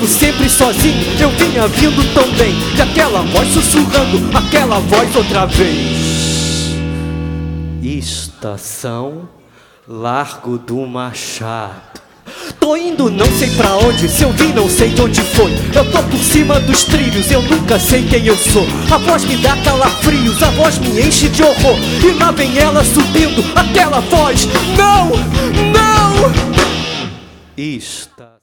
andando sempre sozinho, eu vinha vindo tão bem. E aquela voz sussurrando, aquela voz outra vez. Estação Largo do Machado. Tô indo não sei pra onde, se eu vim não sei de onde foi. Eu tô por cima dos trilhos, eu nunca sei quem eu sou. A voz me dá calafrios, a voz me enche de horror. E lá vem ela subindo, aquela voz. Não, não.